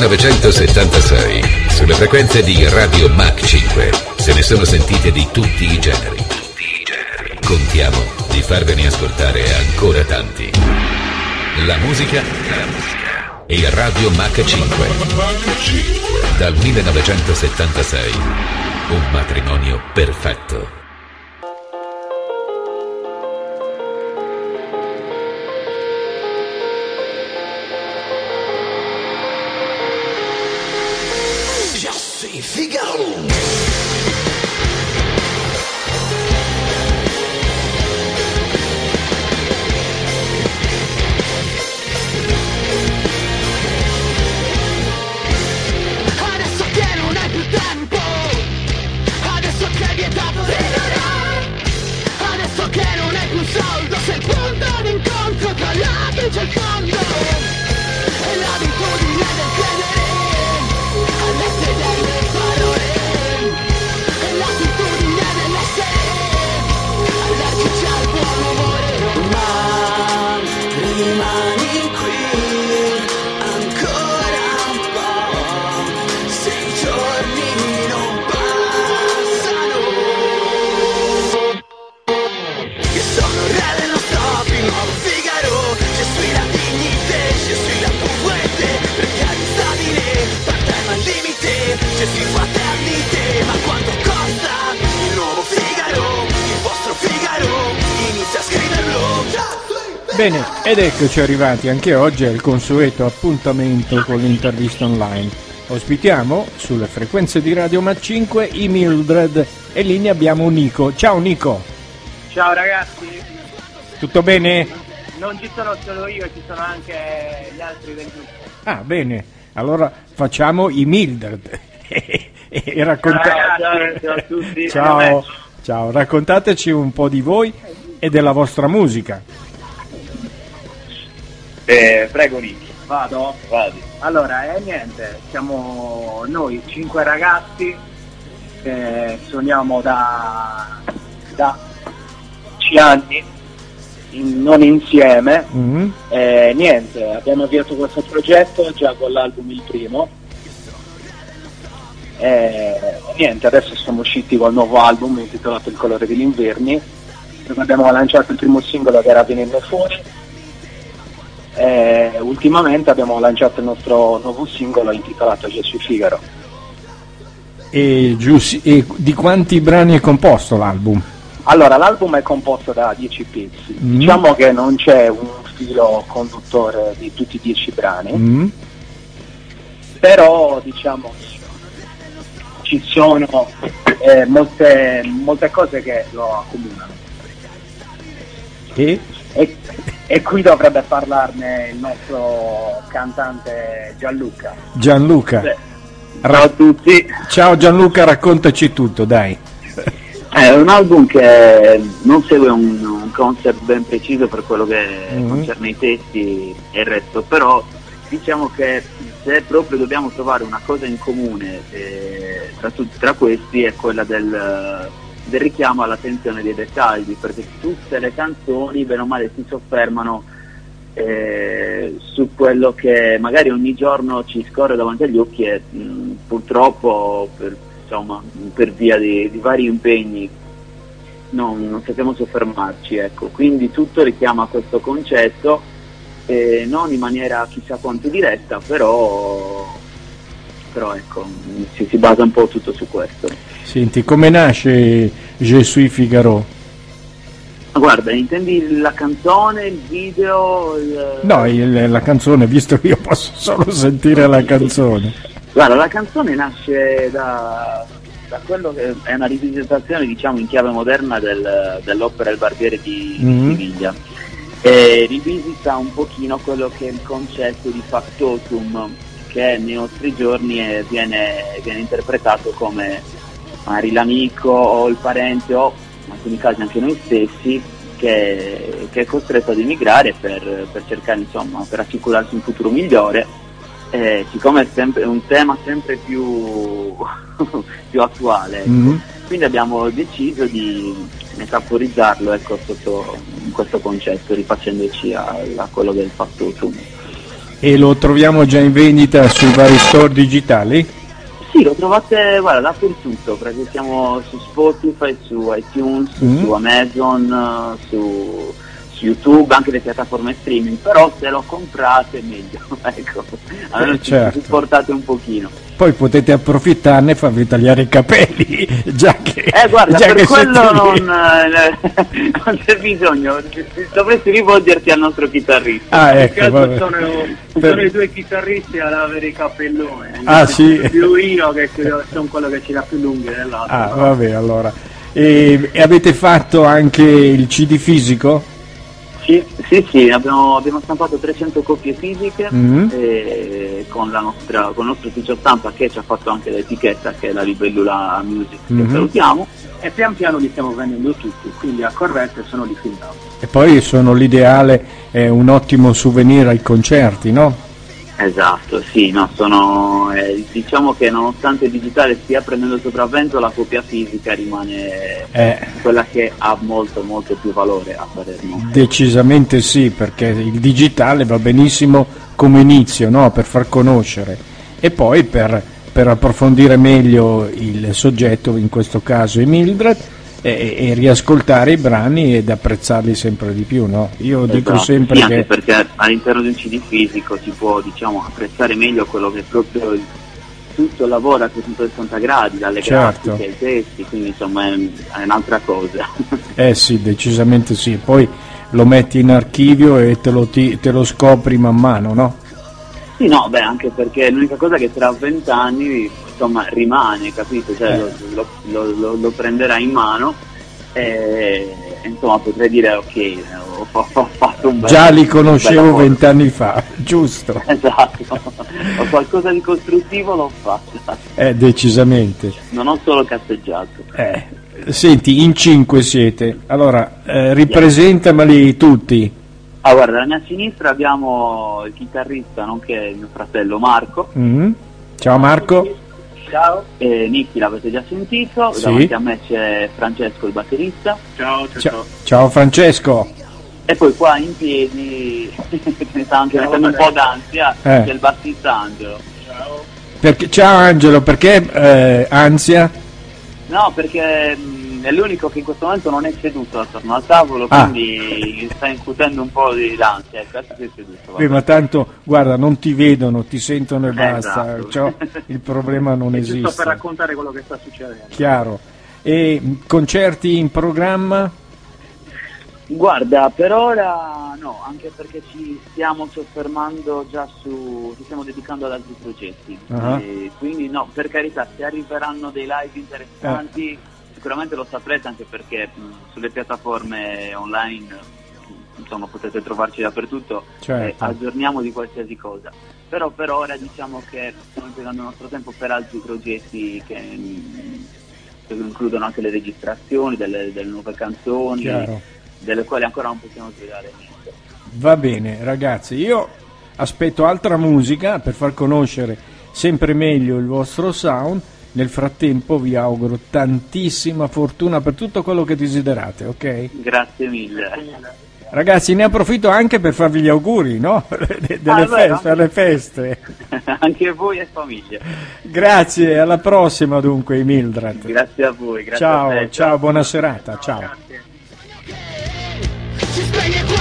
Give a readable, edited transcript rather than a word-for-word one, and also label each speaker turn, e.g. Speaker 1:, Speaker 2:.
Speaker 1: 1976, sulle frequenze di Radio Mach 5, se ne sono sentite di tutti i generi. Contiamo di farvene ascoltare ancora tanti. La musica e Radio Mach 5. Dal 1976, un matrimonio perfetto.
Speaker 2: Figaro.
Speaker 3: Adesso che non hai più tempo, adesso che è vietato ridere, adesso che non hai più soldo, sei il punto d'incontro tra l'abice e il fondo, e l'abitudine del credere alle delle parole, e l'attitudine dell'essere allergici al buon umore. Ma rimani qui ancora un po', se i giorni non passano. Io sono il re dello stop, il nuovo Figaro, je suis la dignité, je suis la pauvreté, le piano stabile, part-time al limite, je suis fraternité, ma quanto costa il nuovo Figaro, il vostro Figaro, inizia a scriverlo.
Speaker 4: Bene, ed eccoci arrivati anche oggi al consueto appuntamento con l'intervista online. Ospitiamo sulle frequenze di Radio Mach 5 i Mildred e lì ne abbiamo Nico. Ciao Nico.
Speaker 5: Ciao ragazzi,
Speaker 4: Tutto bene?
Speaker 5: non ci sono solo io, ci sono anche gli altri del gruppo.
Speaker 4: Ah, bene. Allora facciamo i Mildred. E
Speaker 5: Ciao a tutti.
Speaker 4: Ciao, ciao, raccontateci un po' di voi e della vostra musica.
Speaker 5: Prego Nicky. Vado? Vadi. Allora, niente, siamo noi 5 ragazzi che suoniamo da 10 anni, non insieme. Niente, abbiamo avviato questo progetto già con l'album il primo. Niente, adesso siamo usciti col nuovo album intitolato Il colore degli inverni, dove abbiamo lanciato il primo singolo che era Venirne fuori. Ultimamente abbiamo lanciato il nostro nuovo singolo intitolato Je suis Figaro.
Speaker 4: E di quanti brani è composto l'album?
Speaker 5: Allora, l'album è composto da 10 pezzi. Diciamo che non c'è un filo conduttore di tutti i 10 brani, però diciamo ci sono molte cose che lo accomunano. E qui dovrebbe parlarne il nostro cantante Gianluca.
Speaker 4: Gianluca.
Speaker 5: Ciao a tutti.
Speaker 4: Ciao Gianluca, raccontaci tutto, dai.
Speaker 6: È un album che non segue un concept ben preciso per quello che concerne i testi e il resto, però diciamo che se proprio dobbiamo trovare una cosa in comune tra questi è quella del richiamo all'attenzione dei dettagli, perché tutte le canzoni bene o male si soffermano su quello che magari ogni giorno ci scorre davanti agli occhi e purtroppo per via di vari impegni non sappiamo soffermarci, ecco. Quindi tutto richiama questo concetto, non in maniera chissà quanto diretta, però ecco, si basa un po' tutto su questo.
Speaker 4: Senti, come nasce Je suis Figaro?
Speaker 6: Guarda, intendi la canzone, il video?
Speaker 4: No, la canzone, visto che io posso solo sentire la canzone.
Speaker 6: Guarda, la canzone nasce da quello che è una rivisitazione, diciamo, in chiave moderna dell'opera Il barbiere di Siviglia, e rivisita un pochino quello che è il concetto di factotum, che nei nostri giorni viene interpretato come magari l'amico o il parente, o in alcuni casi anche noi stessi, che è costretto ad emigrare per cercare, insomma, per assicurarsi un futuro migliore. Siccome è sempre un tema sempre più attuale, quindi abbiamo deciso di metaforizzarlo, ecco, sotto in questo concetto, rifacendoci a quello del factotum.
Speaker 4: E lo troviamo già in vendita sui vari store digitali?
Speaker 6: Sì, lo trovate, guarda, dappertutto, perché siamo su Spotify, su iTunes, su Amazon, su YouTube, anche le piattaforme streaming, però se lo comprate meglio, ecco, almeno
Speaker 4: certo.
Speaker 6: ci supportate un pochino.
Speaker 4: Poi potete approfittarne e farvi tagliare i capelli, già che
Speaker 6: guarda,
Speaker 4: già
Speaker 6: per
Speaker 4: che
Speaker 6: quello
Speaker 4: non
Speaker 6: c'è bisogno, dovresti rivolgerti al nostro chitarrista.
Speaker 4: Ah, ecco,
Speaker 5: sono i due chitarristi ad avere i capelloni.
Speaker 4: Sì.
Speaker 5: Più io che sono quello che ci dà più lunghi dell'altro.
Speaker 4: Ah, vabbè, allora. E avete fatto anche il CD fisico?
Speaker 6: Sì, abbiamo stampato 300 copie fisiche con il nostro ufficio stampa che ci ha fatto anche l'etichetta, che è la Libellula Music, che salutiamo,
Speaker 5: e pian piano li stiamo vendendo tutti, quindi a corrente sono li filmati.
Speaker 4: E poi sono l'ideale, è un ottimo souvenir ai concerti, no?
Speaker 6: Esatto, sì, no, diciamo che nonostante il digitale stia prendendo il sopravvento, la copia fisica rimane quella che ha molto molto più valore a parer nostro.
Speaker 4: Decisamente sì, perché il digitale va benissimo come inizio, no? Per far conoscere, e poi per approfondire meglio il soggetto, in questo caso i Mildred, e riascoltare i brani ed apprezzarli sempre di più, no? Io dico sempre
Speaker 6: sì,
Speaker 4: che
Speaker 6: anche perché all'interno di un CD fisico si può, diciamo, apprezzare meglio quello che è proprio tutto il lavoro a 360 gradi, dalle grafiche ai testi, quindi insomma è un'altra cosa.
Speaker 4: Sì, decisamente sì. Poi lo metti in archivio e te lo scopri man mano, no?
Speaker 6: Sì, no, anche perché l'unica cosa che tra 20 anni insomma rimane, capito? Cioè lo prenderà in mano e insomma potrei dire ok, ho fatto un bel...
Speaker 4: Già li conoscevo 20 anni fa, giusto?
Speaker 6: Esatto, ho qualcosa di costruttivo l'ho fatto.
Speaker 4: Decisamente.
Speaker 6: Non ho solo cazzeggiato.
Speaker 4: Senti, in 5 siete, allora ripresentameli tutti.
Speaker 6: Guarda, alla mia sinistra abbiamo il chitarrista, nonché il mio fratello Marco.
Speaker 4: Ciao Marco.
Speaker 5: Ciao.
Speaker 6: Nicky l'avete già sentito,
Speaker 4: sì.
Speaker 6: Davanti a me c'è Francesco il batterista.
Speaker 4: Ciao Francesco.
Speaker 6: E poi qua in piedi mi sta anche mettendo un po' d'ansia, c'è il bassista Angelo.
Speaker 4: Ciao. Ciao Angelo, perché ansia?
Speaker 6: No, perché è l'unico che in questo momento non è seduto attorno al tavolo, quindi sta incutendo un po' di l'ansia. Adesso sei seduto.
Speaker 4: Ma tanto, guarda, non ti vedono, ti sentono e basta.
Speaker 6: Esatto.
Speaker 4: Il problema non esiste.
Speaker 5: Giusto per raccontare quello che sta succedendo.
Speaker 4: Chiaro. E concerti in programma?
Speaker 6: Guarda, per ora no, anche perché ci stiamo soffermando ci stiamo dedicando ad altri progetti. Quindi no, per carità, se arriveranno dei live interessanti sicuramente lo saprete, anche perché sulle piattaforme online insomma potete trovarci dappertutto, aggiorniamo di qualsiasi cosa, però per ora diciamo che stiamo impiegando il nostro tempo per altri progetti che includono anche le registrazioni delle nuove canzoni. Chiaro. Delle quali ancora non possiamo spiegare niente.
Speaker 4: Va bene ragazzi, io aspetto altra musica per far conoscere sempre meglio il vostro sound. Nel frattempo vi auguro tantissima fortuna per tutto quello che desiderate, ok?
Speaker 6: Grazie mille.
Speaker 4: Ragazzi, ne approfitto anche per farvi gli auguri, no? Alle feste.
Speaker 6: Anche voi e famiglia.
Speaker 4: Grazie, alla prossima dunque, Mildred.
Speaker 6: Grazie a voi, grazie
Speaker 4: ciao,
Speaker 6: a te.
Speaker 4: Ciao, buona serata, ciao.
Speaker 3: Si spegne